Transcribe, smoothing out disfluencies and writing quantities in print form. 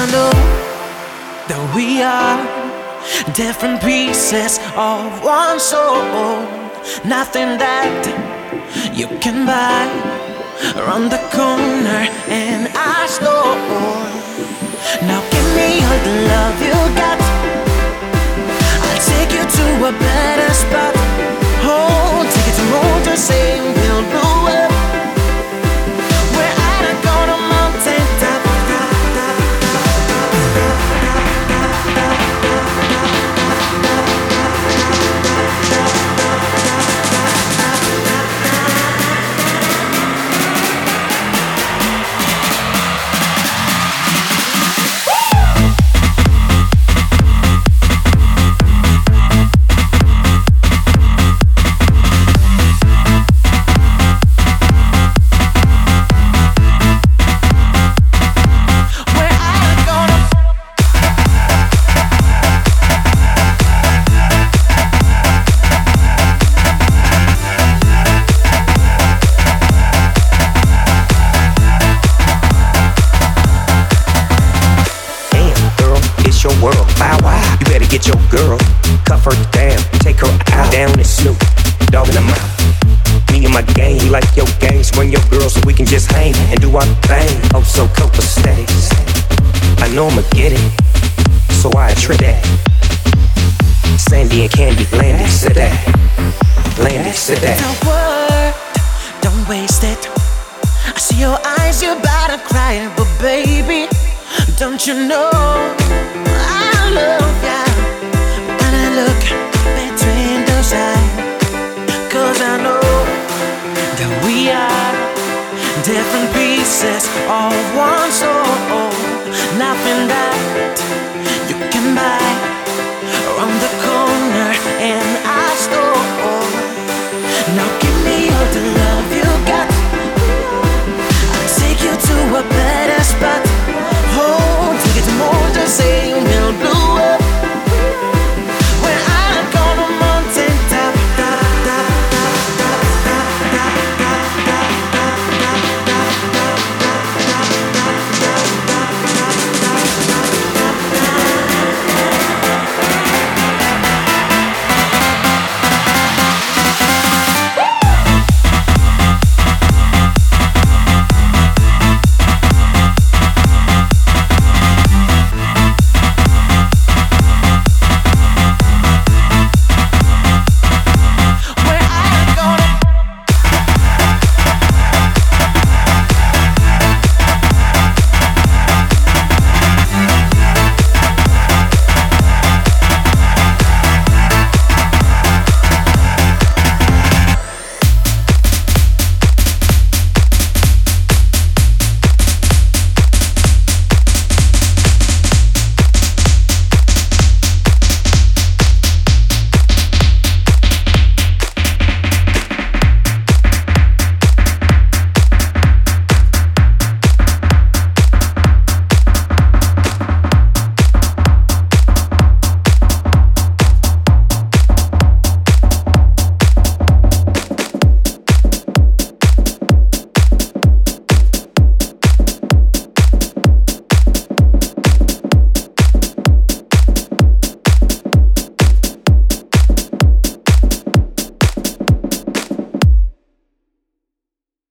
know that we are different pieces of one soul. Nothing that you can buy around the corner in our store. Now give me all the love you got. I'll take you to a better spot. Oh, take it to road to say we'll blow up. We're at a corner mountain top. Your world, bow wow. You better get your girl, cuff her down, take her out, down and Snoop, dog in the mouth. Me and my gang, you like your gang, so bring your girl so we can just hang and do our thing. Oh, so copacetic. I know I'ma get it, so I trip that. Sandy and Candy, Landy, sit that. Landy, sit that. Don't work, don't waste it. I see your eyes, you're about to cry, but baby, don't you know I love ya when I look between those eyes? 'Cause I know that we are different pieces of one soul. Nothing that you can buy